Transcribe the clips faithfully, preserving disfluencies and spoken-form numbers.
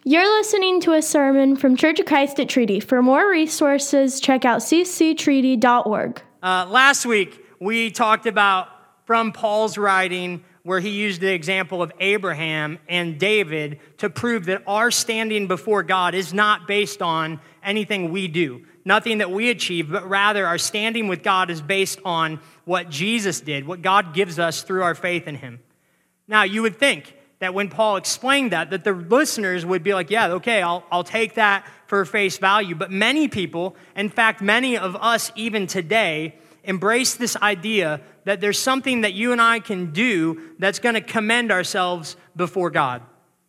You're listening to a sermon from Church of Christ at Treaty. For more resources, check out c c treaty dot org. Uh, last week, we talked about from Paul's writing where he used the example of Abraham and David to prove that our standing before God is not based on anything we do, nothing that we achieve, but rather our standing with God is based on what Jesus did, what God gives us through our faith in him. Now, you would think that when Paul explained that, that the listeners would be like, yeah, okay, I'll, I'll take that for face value. But many people, in fact, many of us even today, embrace this idea that there's something that you and I can do that's going to commend ourselves before God.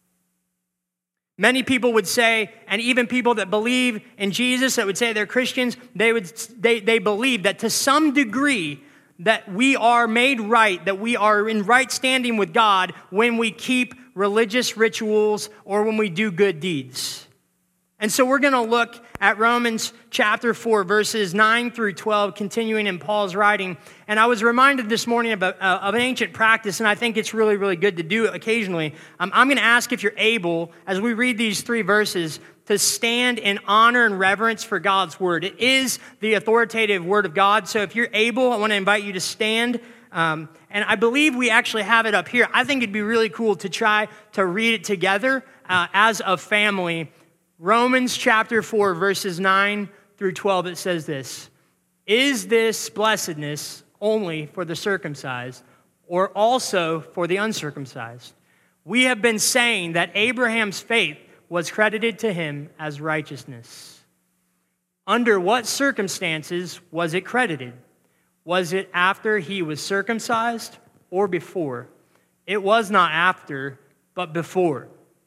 Many people would say, and even people that believe in Jesus, that would say they're Christians, they would they, they believe that to some degree that we are made right, that we are in right standing with God when we keep religious rituals or when we do good deeds. And so we're going to look at Romans chapter four, verses nine through twelve, continuing in Paul's writing. And I was reminded this morning of, a, of an ancient practice, and I think it's really, really good to do it occasionally. Um, I'm going to ask if you're able, as we read these three verses, to stand in honor and reverence for God's word. It is the authoritative word of God. So if you're able, I want to invite you to stand. Um, and I believe we actually have it up here. I think it'd be really cool to try to read it together uh, as a family. Romans chapter four, verses nine through twelve, it says this: Is this blessedness only for the circumcised, or also for the uncircumcised? We have been saying that Abraham's faith was credited to him as righteousness. Under what circumstances was it credited? Was it after he was circumcised or before? It was not after, but before.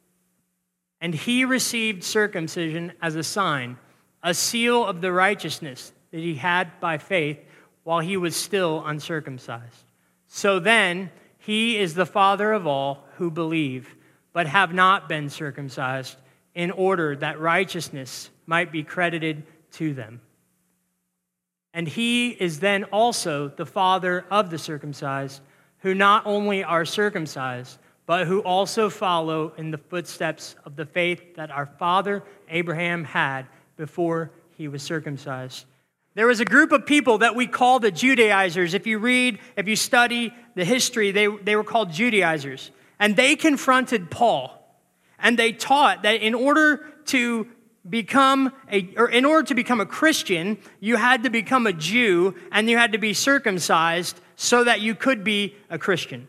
And he received circumcision as a sign, a seal of the righteousness that he had by faith while he was still uncircumcised. So then, he is the father of all who believe, but have not been circumcised, in order that righteousness might be credited to them. And he is then also the father of the circumcised, who not only are circumcised, but who also follow in the footsteps of the faith that our father Abraham had before he was circumcised. There was a group of people that we call the Judaizers. If you read, if you study the history, they, they were called Judaizers. And they confronted Paul. And they taught that in order to become a, or in order to become a Christian, you had to become a Jew and you had to be circumcised so that you could be a Christian.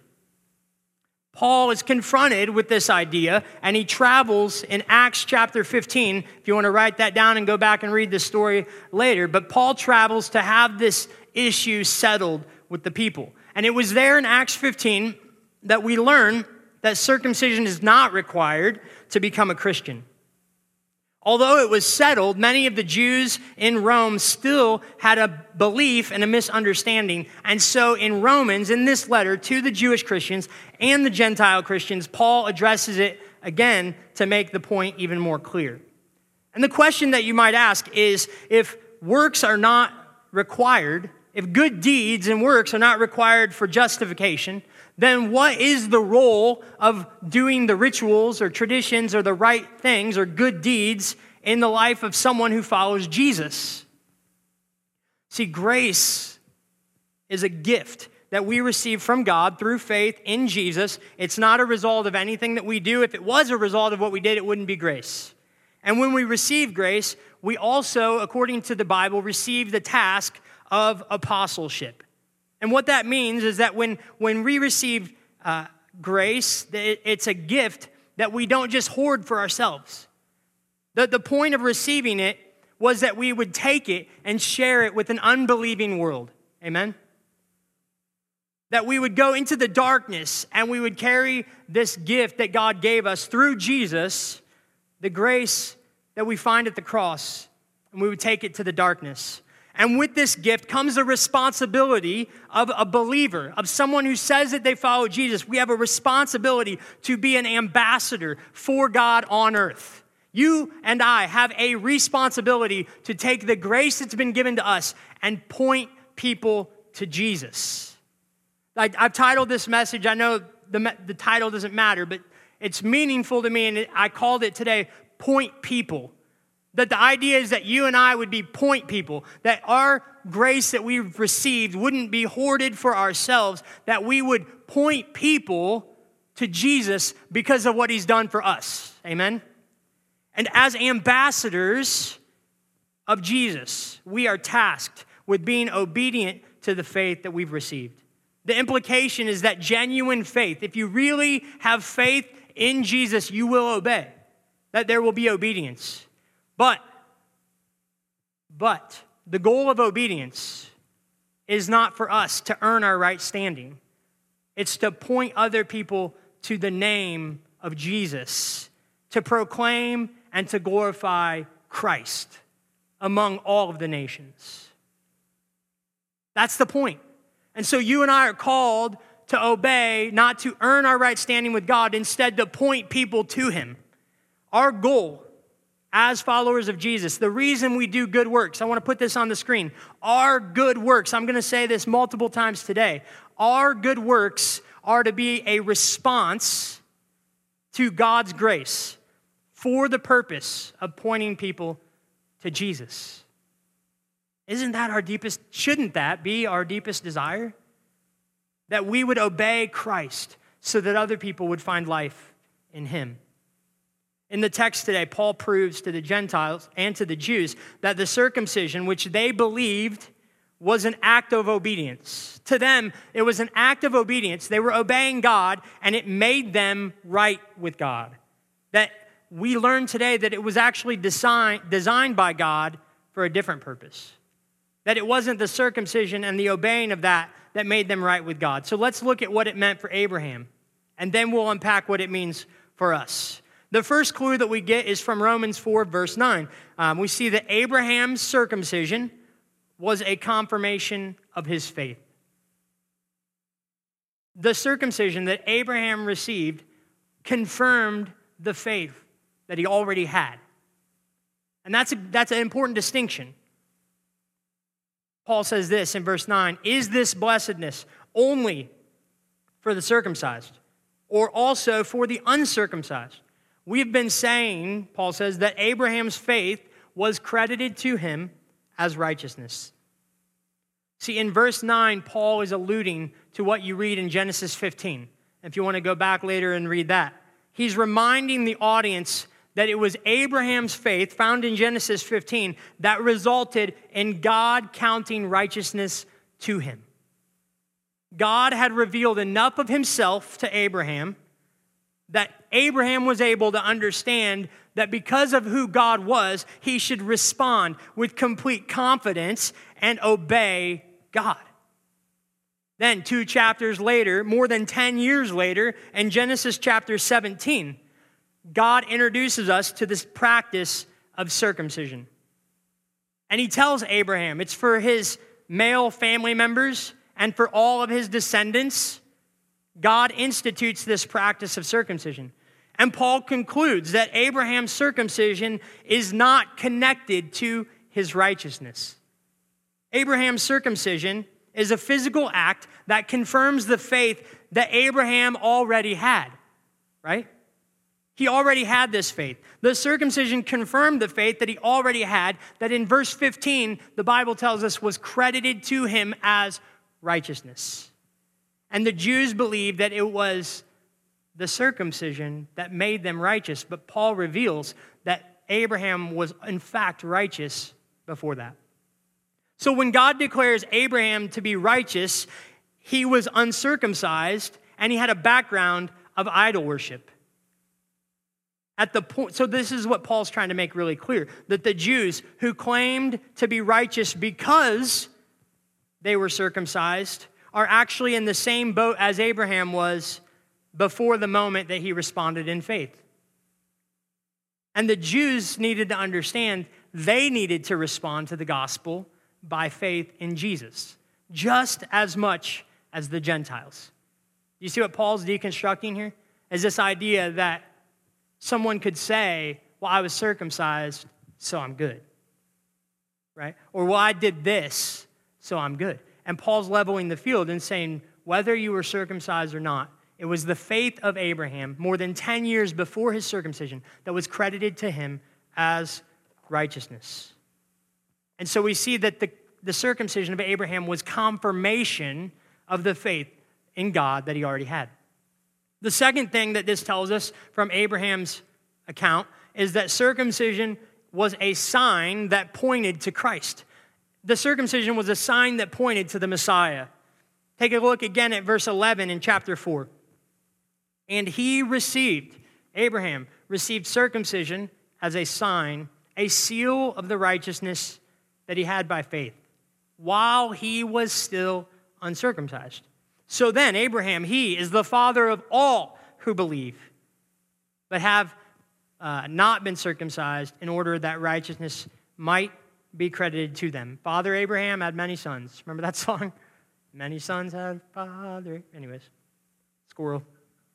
Paul is confronted with this idea, and he travels in Acts chapter fifteen, if you want to write that down and go back and read the story later. But Paul travels to have this issue settled with the people. And it was there in Acts fifteen that we learn that circumcision is not required to become a Christian. Although it was settled, many of the Jews in Rome still had a belief and a misunderstanding. And so in Romans, in this letter to the Jewish Christians and the Gentile Christians, Paul addresses it again to make the point even more clear. And the question that you might ask is, if works are not required, if good deeds and works are not required for justification, then what is the role of doing the rituals or traditions or the right things or good deeds in the life of someone who follows Jesus? See, grace is a gift that we receive from God through faith in Jesus. It's not a result of anything that we do. If it was a result of what we did, it wouldn't be grace. And when we receive grace, we also, according to the Bible, receive the task of apostleship. And what that means is that when, when we receive uh, grace, it's a gift that we don't just hoard for ourselves. The, the point of receiving it was that we would take it and share it with an unbelieving world. Amen? That we would go into the darkness and we would carry this gift that God gave us through Jesus, the grace that we find at the cross, and we would take it to the darkness. And with this gift comes the responsibility of a believer, of someone who says that they follow Jesus. We have a responsibility to be an ambassador for God on earth. You and I have a responsibility to take the grace that's been given to us and point people to Jesus. I, I've titled this message, I know the, the title doesn't matter, but It's meaningful to me, and I called it today point people. That the idea is that you and I would be point people, that our grace that we've received wouldn't be hoarded for ourselves, that we would point people to Jesus because of what he's done for us. Amen? And as ambassadors of Jesus, we are tasked with being obedient to the faith that we've received. The implication is that genuine faith, if you really have faith in Jesus, you will obey, that there will be obedience. But, but the goal of obedience is not for us to earn our right standing. It's to point other people to the name of Jesus, to proclaim and to glorify Christ among all of the nations. That's the point. And so you and I are called to obey, not to earn our right standing with God, instead to point people to him. Our goal as followers of Jesus, the reason we do good works, I want to put this on the screen. Our good works, I'm going to say this multiple times today, our good works are to be a response to God's grace for the purpose of pointing people to Jesus. Isn't that our deepest, shouldn't that be our deepest desire? That we would obey Christ so that other people would find life in him. In the text today, Paul proves to the Gentiles and to the Jews that the circumcision, which they believed was an act of obedience. To them, it was an act of obedience. They were obeying God, and it made them right with God. That we learn today that it was actually design, designed by God for a different purpose. That it wasn't the circumcision and the obeying of that that made them right with God. So let's look at what it meant for Abraham, and then we'll unpack what it means for us. The first clue that we get is from Romans four, verse nine. Um, we see that Abraham's circumcision was a confirmation of his faith. The circumcision that Abraham received confirmed the faith that he already had. And that's, a, that's an important distinction. Paul says this in verse nine, is this blessedness only for the circumcised or also for the uncircumcised? We've been saying, Paul says, that Abraham's faith was credited to him as righteousness. See, in verse nine, Paul is alluding to what you read in Genesis fifteen. If you want to go back later and read that. He's reminding the audience that it was Abraham's faith, found in Genesis fifteen, that resulted in God counting righteousness to him. God had revealed enough of himself to Abraham that Abraham was able to understand that because of who God was, he should respond with complete confidence and obey God. Then two chapters later, more than ten years later, in Genesis chapter seventeen, God introduces us to this practice of circumcision. And he tells Abraham it's for his male family members and for all of his descendants. God institutes this practice of circumcision. And Paul concludes that Abraham's circumcision is not connected to his righteousness. Abraham's circumcision is a physical act that confirms the faith that Abraham already had, right? He already had this faith. The circumcision confirmed the faith that he already had, that in verse fifteen, the Bible tells us was credited to him as righteousness. And the Jews believed that it was the circumcision that made them righteous, but Paul reveals that Abraham was in fact righteous before that. So when God declares Abraham to be righteous, he was uncircumcised and he had a background of idol worship. At the point, so this is what Paul's trying to make really clear, that the Jews who claimed to be righteous because they were circumcised are actually in the same boat as Abraham was before the moment that he responded in faith. And the Jews needed to understand they needed to respond to the gospel by faith in Jesus, just as much as the Gentiles. You see what Paul's deconstructing here? Is this idea that someone could say, well, I was circumcised, so I'm good, right? Or, well, I did this, so I'm good. And Paul's leveling the field and saying, whether you were circumcised or not, It was the faith of Abraham more than ten years before his circumcision that was credited to him as righteousness. And so we see that the, the circumcision of Abraham was confirmation of the faith in God that he already had. The second thing that this tells us from Abraham's account is that circumcision was a sign that pointed to Christ. The circumcision was a sign that pointed to the Messiah. Take a look again at verse eleven in chapter four. And he received, Abraham received circumcision as a sign, a seal of the righteousness that he had by faith, while he was still uncircumcised. So then, Abraham, he is the father of all who believe, but have uh, not been circumcised in order that righteousness might be credited to them. Father Abraham had many sons. Remember that song? Many sons had father. Anyways, squirrel.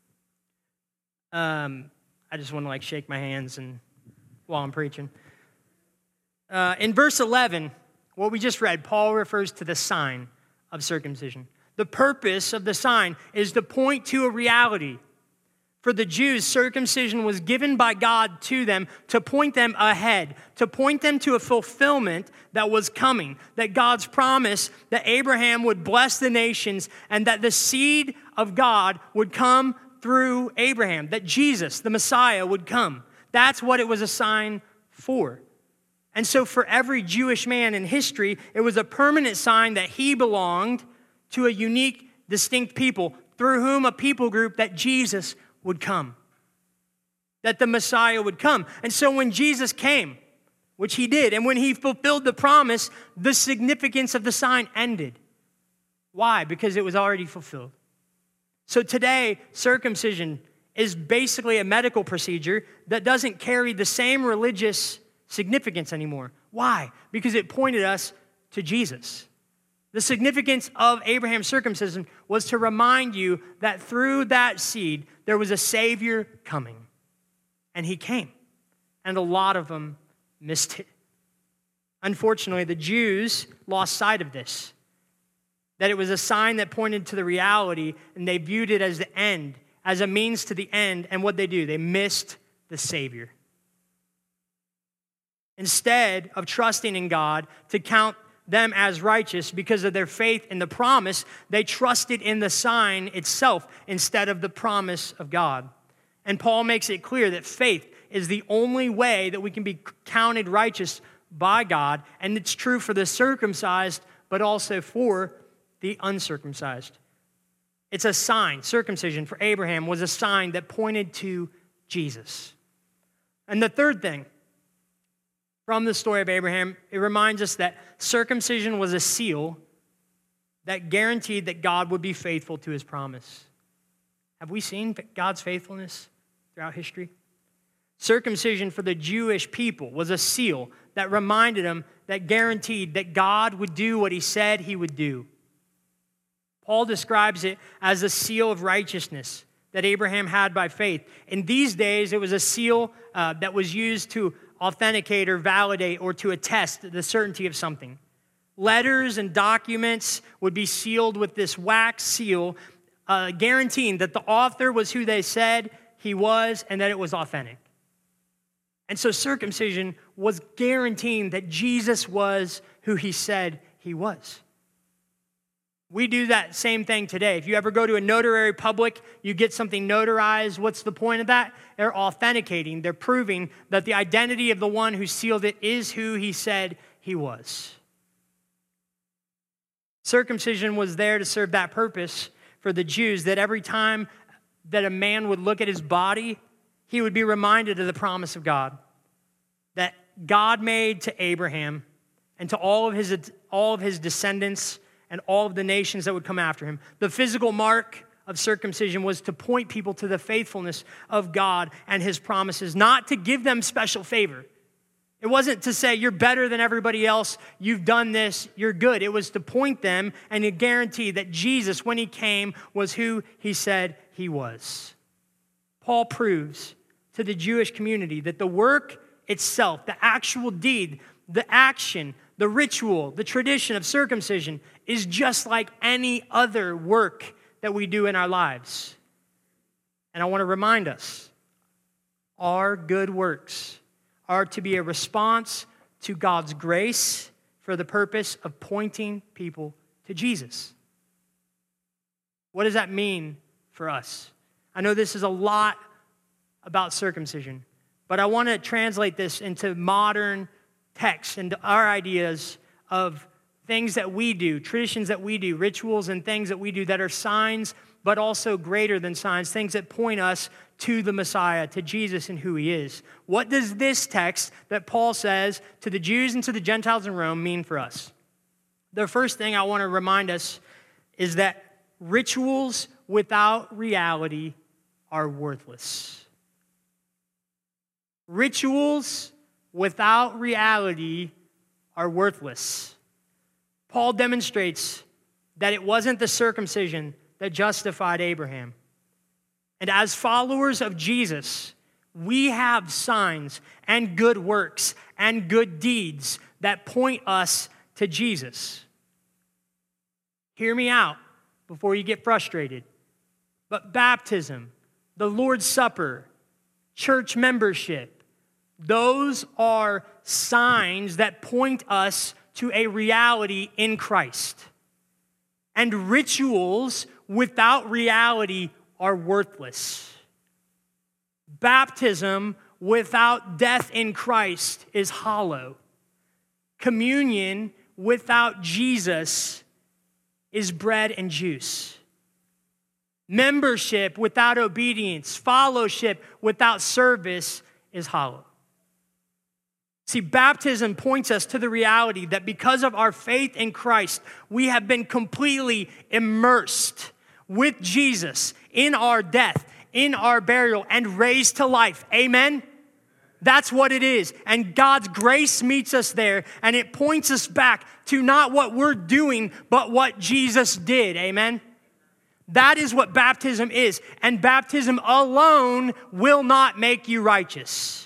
Um, I just want to like shake my hands and while I'm preaching. Uh, in verse eleven, what we just read, Paul refers to the sign of circumcision. The purpose of the sign is to point to a reality. For the Jews, circumcision was given by God to them to point them ahead, to point them to a fulfillment that was coming, that God's promise that Abraham would bless the nations and that the seed of God would come through Abraham, that Jesus, the Messiah, would come. That's what it was a sign for. And so for every Jewish man in history, it was a permanent sign that he belonged to a unique, distinct people through whom a people group that Jesus would come, that the Messiah would come. And so when Jesus came, which he did, and when he fulfilled the promise, the significance of the sign ended. Why? Because it was already fulfilled. So today, circumcision is basically a medical procedure that doesn't carry the same religious significance anymore. Why? Because it pointed us to Jesus. The significance of Abraham's circumcision was to remind you that through that seed, there was a Savior coming. And he came. And a lot of them missed it. Unfortunately, the Jews lost sight of this. That it was a sign that pointed to the reality, and they viewed it as the end, as a means to the end. And what they do? They missed the Savior. Instead of trusting in God to count them as righteous because of their faith in the promise, they trusted in the sign itself instead of the promise of God. And Paul makes it clear that faith is the only way that we can be counted righteous by God, and it's true for the circumcised, but also for the uncircumcised. It's a sign. Circumcision for Abraham was a sign that pointed to Jesus. And the third thing, from the story of Abraham, it reminds us that circumcision was a seal that guaranteed that God would be faithful to his promise. Have we seen God's faithfulness throughout history? Circumcision for the Jewish people was a seal that reminded them, that guaranteed that God would do what he said he would do. Paul describes it as a seal of righteousness that Abraham had by faith. In these days, it was a seal uh, that was used to authenticate or validate or to attest the certainty of something. Letters and documents would be sealed with this wax seal, uh, guaranteeing that the author was who they said he was and that it was authentic. And so circumcision was guaranteeing that Jesus was who he said he was. We do that same thing today. If you ever go to a notary public, you get something notarized. What's the point of that? They're authenticating. They're proving that the identity of the one who sealed it is who he said he was. Circumcision was there to serve that purpose for the Jews, that every time that a man would look at his body, he would be reminded of the promise of God that God made to Abraham and to all of his, all of his descendants and all of the nations that would come after him. The physical mark of circumcision was to point people to the faithfulness of God and his promises, not to give them special favor. It wasn't to say, you're better than everybody else, you've done this, you're good. It was to point them and to guarantee that Jesus, when he came, was who he said he was. Paul proves to the Jewish community that the work itself, the actual deed, the action, the ritual, the tradition of circumcision is just like any other work that we do in our lives. And I want to remind us, our good works are to be a response to God's grace for the purpose of pointing people to Jesus. What does that mean for us? I know this is a lot about circumcision, but I want to translate this into modern text and our ideas of things that we do, traditions that we do, rituals and things that we do that are signs, but also greater than signs, things that point us to the Messiah, to Jesus and who he is. What does this text that Paul says to the Jews and to the Gentiles in Rome mean for us? The first thing I want to remind us is that rituals without reality are worthless. Rituals without reality are worthless. Paul demonstrates that it wasn't the circumcision that justified Abraham. And as followers of Jesus, we have signs and good works and good deeds that point us to Jesus. Hear me out before you get frustrated. But baptism, the Lord's Supper, church membership, those are signs that point us to a reality in Christ. And rituals without reality are worthless. Baptism without death in Christ is hollow. Communion without Jesus is bread and juice. Membership without obedience, fellowship without service is hollow. See, baptism points us to the reality that because of our faith in Christ, we have been completely immersed with Jesus in our death, in our burial, and raised to life. Amen? That's what it is. And God's grace meets us there, and it points us back to not what we're doing, but what Jesus did. Amen? That is what baptism is. And baptism alone will not make you righteous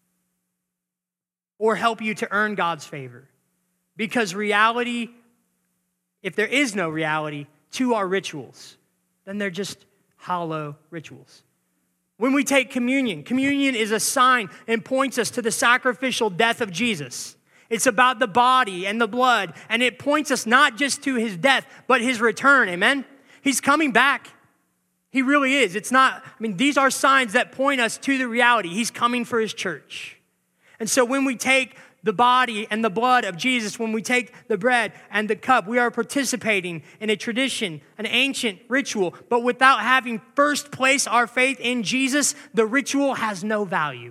or help you to earn God's favor. Because reality, if there is no reality to our rituals, then they're just hollow rituals. When we take communion, communion is a sign and points us to the sacrificial death of Jesus. It's about the body and the blood, and it points us not just to his death, but his return, amen? He's coming back. He really is. It's not, I mean, these are signs that point us to the reality. He's coming for his church. And so when we take the body and the blood of Jesus, when we take the bread and the cup, we are participating in a tradition, an ancient ritual. But without having first placed our faith in Jesus, the ritual has no value.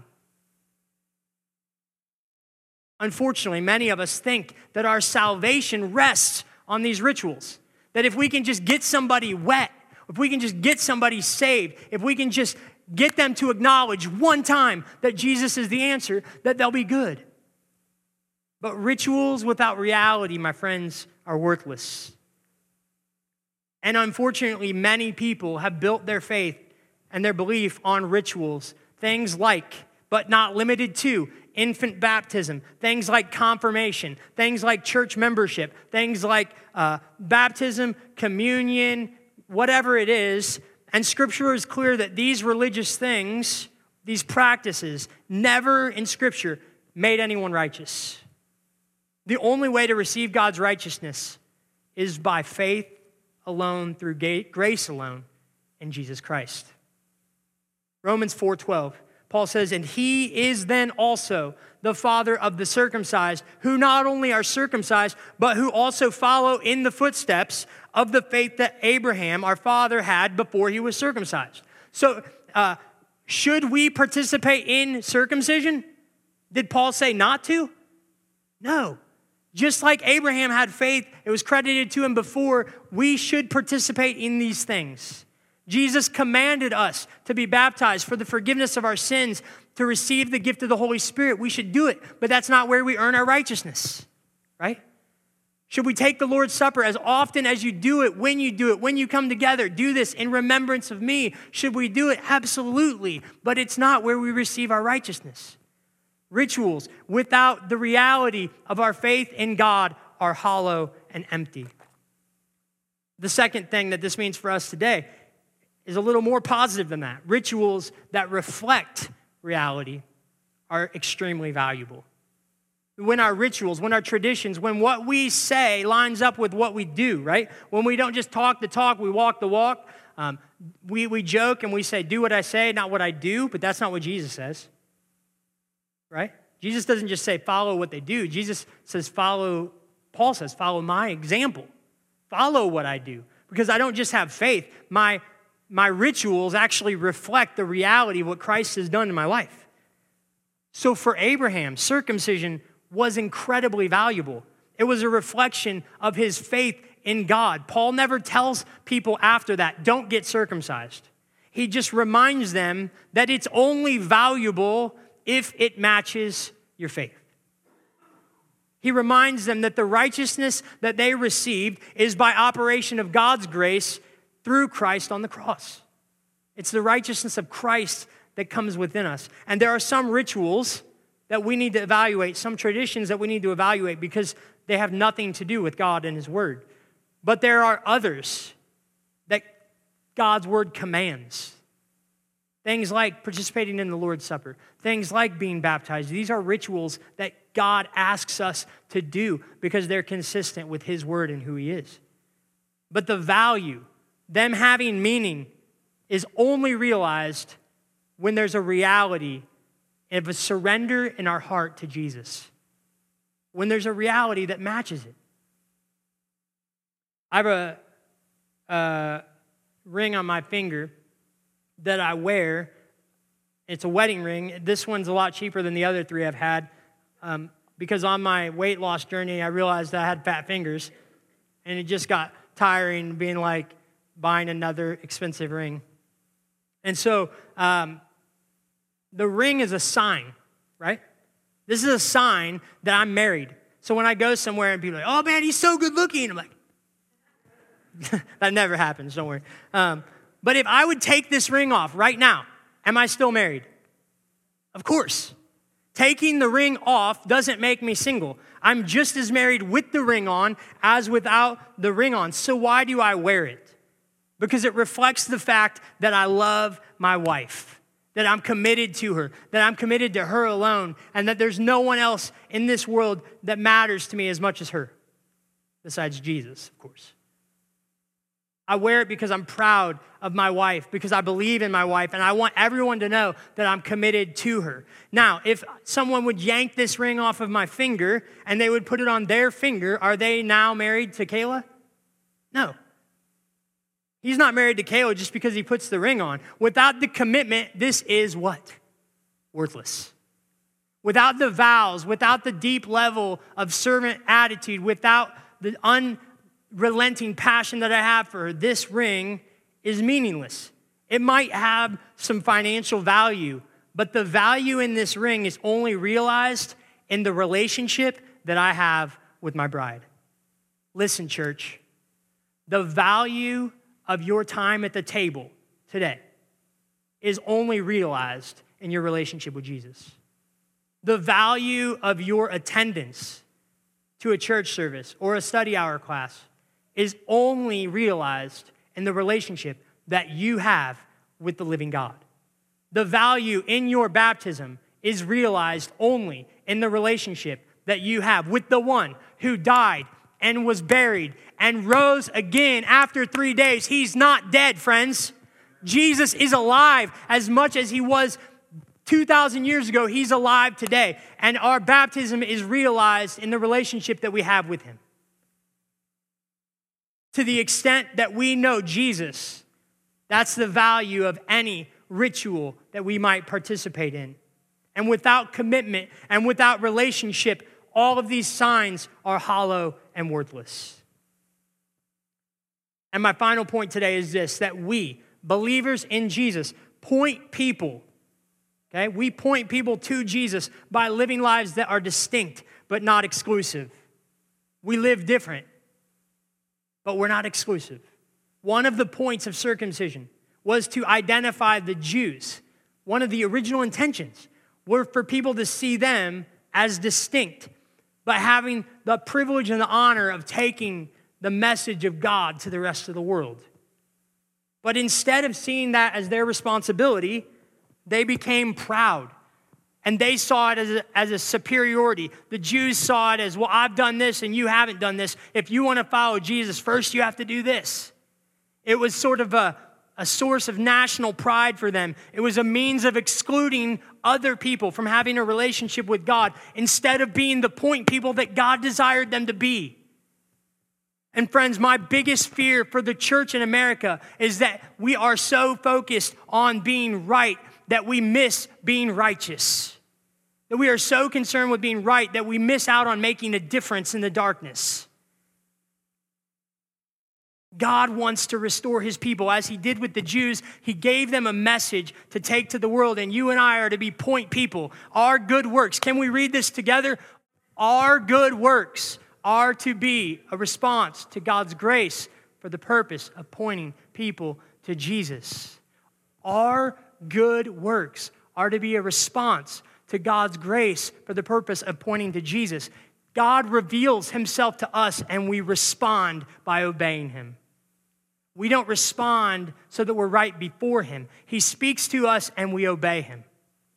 Unfortunately, many of us think that our salvation rests on these rituals. That if we can just get somebody wet, if we can just get somebody saved, if we can just get them to acknowledge one time that Jesus is the answer, that they'll be good. But rituals without reality, my friends, are worthless. And unfortunately, many people have built their faith and their belief on rituals. Things like, but not limited to, infant baptism, things like confirmation, things like church membership, things like uh, baptism, communion, whatever it is. And Scripture is clear that these religious things, these practices, never in Scripture made anyone righteous. The only way to receive God's righteousness is by faith alone, through grace alone, in Jesus Christ. Romans four twelve, Paul says, and he is then also the father of the circumcised, who not only are circumcised, but who also follow in the footsteps of the faith that Abraham, our father, had before he was circumcised. So, uh, should we participate in circumcision? Did Paul say not to? No. Just like Abraham had faith, it was credited to him before, we should participate in these things. Jesus commanded us to be baptized for the forgiveness of our sins, to receive the gift of the Holy Spirit. We should do it, but that's not where we earn our righteousness, right? Should we take the Lord's Supper as often as you do it, when you do it, when you come together? Do this in remembrance of me. Should we do it? Absolutely, but it's not where we receive our righteousness. Rituals without the reality of our faith in God are hollow and empty. The second thing that this means for us today is a little more positive than that. Rituals that reflect reality are extremely valuable. When our rituals, when our traditions, when what we say lines up with what we do, right? When we don't just talk the talk, we walk the walk. Um, we, we joke and we say, do what I say, not what I do, but that's not what Jesus says, right? Jesus doesn't just say follow what they do. Jesus says follow, Paul says, follow my example. Follow what I do. Because I don't just have faith. My, my rituals actually reflect the reality of what Christ has done in my life. So for Abraham, circumcision was incredibly valuable. It was a reflection of his faith in God. Paul never tells people after that, don't get circumcised. He just reminds them that it's only valuable if it matches your faith. He reminds them that the righteousness that they received is by operation of God's grace through Christ on the cross. It's the righteousness of Christ that comes within us. And there are some rituals that we need to evaluate, some traditions that we need to evaluate because they have nothing to do with God and His Word. But there are others that God's Word commands. Things like participating in the Lord's Supper, things like being baptized. These are rituals that God asks us to do because they're consistent with His Word and who He is. But the value, them having meaning, is only realized when there's a reality of a surrender in our heart to Jesus. When there's a reality that matches it. I have a, a ring on my finger that I wear. It's a wedding ring. This one's a lot cheaper than the other three I've had um, because on my weight loss journey, I realized that I had fat fingers, and it just got tiring being like buying another expensive ring. And so um, the ring is a sign, right? This is a sign that I'm married. So when I go somewhere and people are like, oh man, he's so good looking, I'm like, that never happens, don't worry. Um, but if I would take this ring off right now, am I still married? Of course. Taking the ring off doesn't make me single. I'm just as married with the ring on as without the ring on. So why do I wear it? Because it reflects the fact that I love my wife, that I'm committed to her, that I'm committed to her alone, and that there's no one else in this world that matters to me as much as her, besides Jesus, of course. I wear it because I'm proud of my wife, because I believe in my wife, and I want everyone to know that I'm committed to her. Now, if someone would yank this ring off of my finger and they would put it on their finger, are they now married to Kayla? No. He's not married to Kayla just because he puts the ring on. Without the commitment, this is what? Worthless. Without the vows, without the deep level of servant attitude, without the unrelenting passion that I have for her, this ring is meaningless. It might have some financial value, but the value in this ring is only realized in the relationship that I have with my bride. Listen, church, the value of your time at the table today is only realized in your relationship with Jesus. The value of your attendance to a church service or a study hour class is only realized in the relationship that you have with the living God. The value in your baptism is realized only in the relationship that you have with the one who died and was buried and rose again after three days. He's not dead, friends. Jesus is alive as much as he was two thousand years ago. He's alive today. And our baptism is realized in the relationship that we have with him. To the extent that we know Jesus, that's the value of any ritual that we might participate in. And without commitment and without relationship, all of these signs are hollow and worthless. And my final point today is this, that we, believers in Jesus, point people, okay? We point people to Jesus by living lives that are distinct but not exclusive. We live different, but we're not exclusive. One of the points of circumcision was to identify the Jews. One of the original intentions were for people to see them as distinct, but having the privilege and the honor of taking the message of God to the rest of the world. But instead of seeing that as their responsibility, they became proud. And they saw it as a, as a superiority. The Jews saw it as, well, I've done this and you haven't done this. If you want to follow Jesus, first you have to do this. It was sort of a, a source of national pride for them. It was a means of excluding other people from having a relationship with God instead of being the point people that God desired them to be. And friends, my biggest fear for the church in America is that we are so focused on being right that we miss being righteous. That we are so concerned with being right that we miss out on making a difference in the darkness. God wants to restore his people. As he did with the Jews, he gave them a message to take to the world, and you and I are to be point people. Our good works, can we read this together? Our good works are to be a response to God's grace for the purpose of pointing people to Jesus. Our good works are to be a response to God's grace for the purpose of pointing to Jesus. God reveals himself to us and we respond by obeying him. We don't respond so that we're right before him. He speaks to us and we obey him.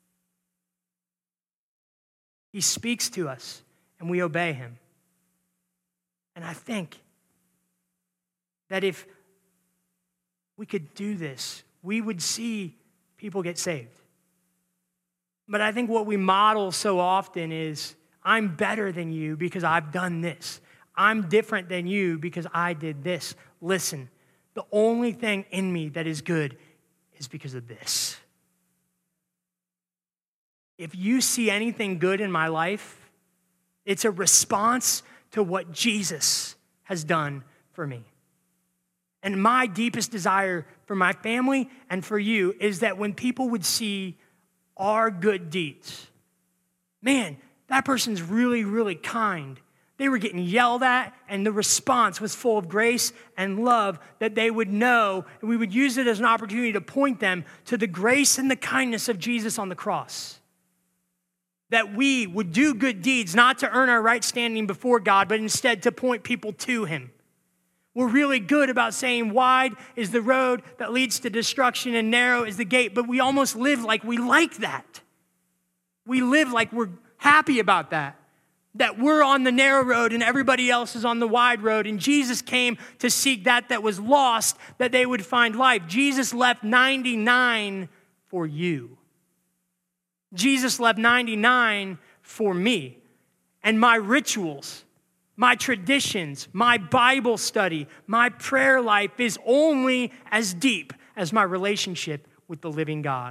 He speaks to us and we obey him. And I think that if we could do this, we would see people get saved. But I think what we model so often is, I'm better than you because I've done this. I'm different than you because I did this. Listen, the only thing in me that is good is because of this. If you see anything good in my life, it's a response to what Jesus has done for me. And my deepest desire for my family and for you is that when people would see our good deeds, man, that person's really, really kind. They were getting yelled at, and the response was full of grace and love, that they would know, and we would use it as an opportunity to point them to the grace and the kindness of Jesus on the cross. That we would do good deeds, not to earn our right standing before God, but instead to point people to him. We're really good about saying wide is the road that leads to destruction and narrow is the gate, but we almost live like we like that. We live like we're happy about that. That we're on the narrow road and everybody else is on the wide road, and Jesus came to seek that that was lost, that they would find life. Jesus left ninety-nine for you. Jesus left ninety-nine for me. And my rituals, my traditions, my Bible study, my prayer life is only as deep as my relationship with the living God.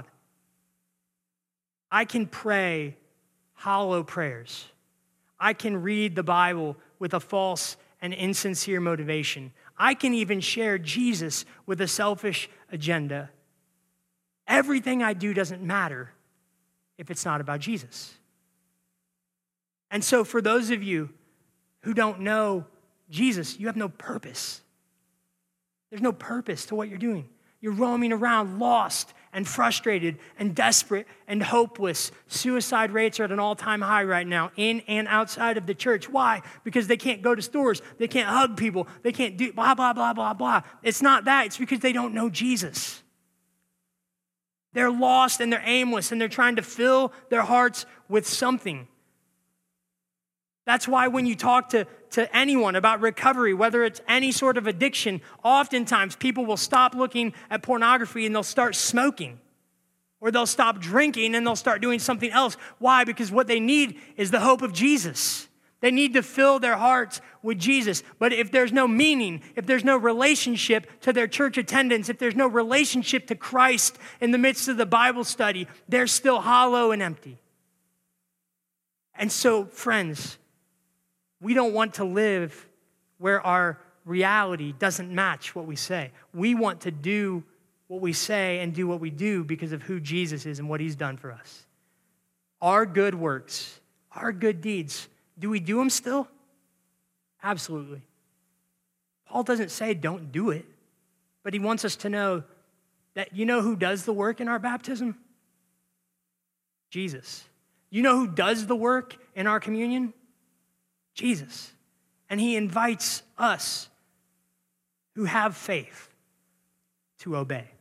I can pray hollow prayers. I can read the Bible with a false and insincere motivation. I can even share Jesus with a selfish agenda. Everything I do doesn't matter if it's not about Jesus. And so for those of you who don't know Jesus, you have no purpose. There's no purpose to what you're doing. You're roaming around lost and frustrated and desperate and hopeless. Suicide rates are at an all-time high right now, in and outside of the church. Why? Because they can't go to stores. They can't hug people. They can't do blah, blah, blah, blah, blah. It's not that. It's because they don't know Jesus. They're lost and they're aimless and they're trying to fill their hearts with something. That's why when you talk to, to anyone about recovery, whether it's any sort of addiction, oftentimes people will stop looking at pornography and they'll start smoking. Or they'll stop drinking and they'll start doing something else. Why? Because what they need is the hope of Jesus. They need to fill their hearts with Jesus. But if there's no meaning, if there's no relationship to their church attendance, if there's no relationship to Christ in the midst of the Bible study, they're still hollow and empty. And so, friends, we don't want to live where our reality doesn't match what we say. We want to do what we say and do what we do because of who Jesus is and what he's done for us. Our good works, our good deeds, do we do them still? Absolutely. Paul doesn't say don't do it, but he wants us to know that you know who does the work in our baptism? Jesus. You know who does the work in our communion? Jesus. And he invites us who have faith to obey.